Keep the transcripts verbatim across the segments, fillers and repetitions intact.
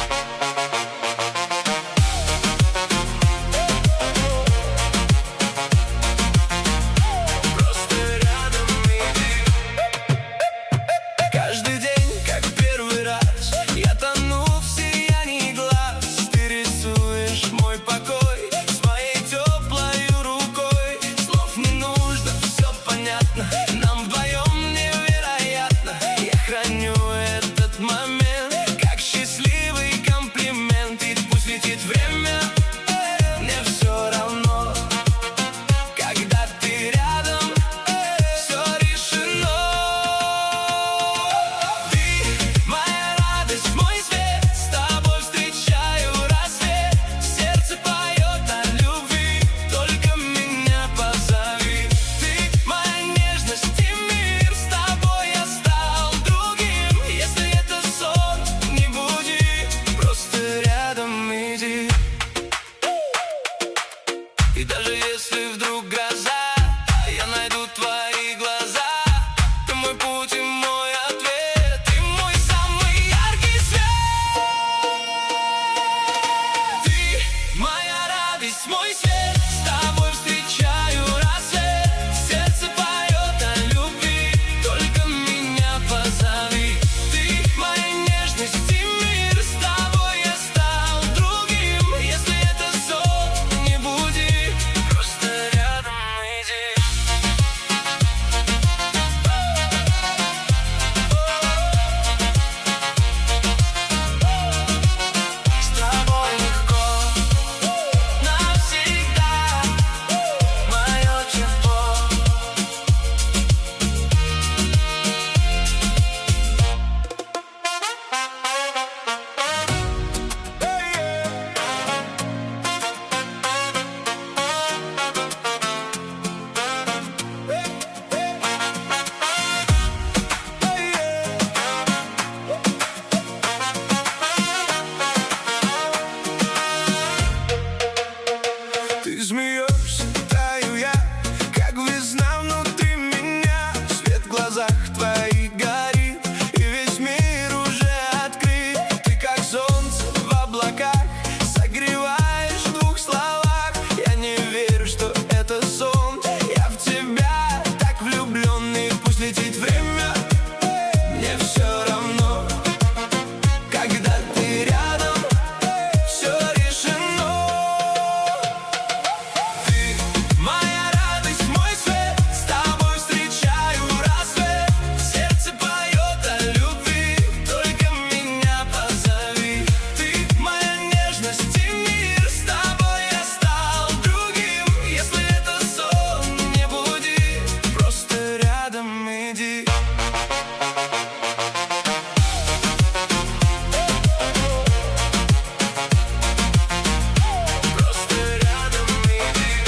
И даже если вдруг гроза, я найду твои глаза. Ты мой путь и мой ответ, ты мой самый яркий свет. Ты моя радость, мой свет. С тобой встречаю рассвет. Сердце поет о любви, только меня позови. Ты моя нежность и мир, с тобой я стал другим. Если это сон, не буди, просто рядом иди. С тобой легко, навсегда, мое тепло. Ты смеешься, таю я, как весна внутри меня. Свет в глазах твоих горит, и весь мир уже открыт. Ты как солнце в облаках, согреваешь в двух словах. Я не верю, что это сон, я в тебя так влюбленный. Пусть летит время, мне все равно. Когда ты рядом, все решено. Ты моя радость, мой свет. С тобой встречаю рассвет. Сердце поет о любви, только меня позови. Ты моя нежность и мир, с тобой я стал другим. Если это сон, не буди, просто рядом иди. Просто рядом иди.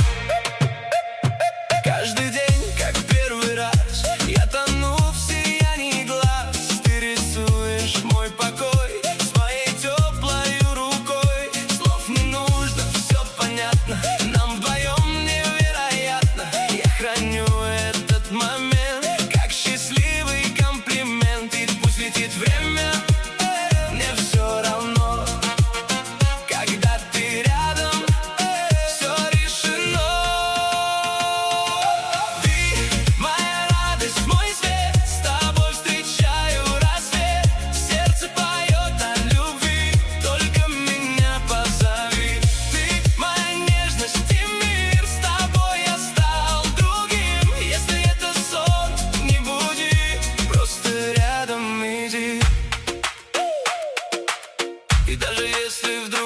Каждый день, как первый раз, я тону в сиянии глаз. Ты рисуешь мой покой своей теплой рукой. Слов не нужно, все понятно, нам вдвоем невероятно. Я храню этот момент, как счастливый комплимент. И пусть летит время, мне все равно. Когда ты рядом, все решено. Ты моя радость, мой свет. С тобой встречаю рассвет. Сердце поет о любви, только меня позови. Ты моя нежность и мир, с тобой я стал другим. Если это сон, не буди, просто рядом иди. И даже если вдруг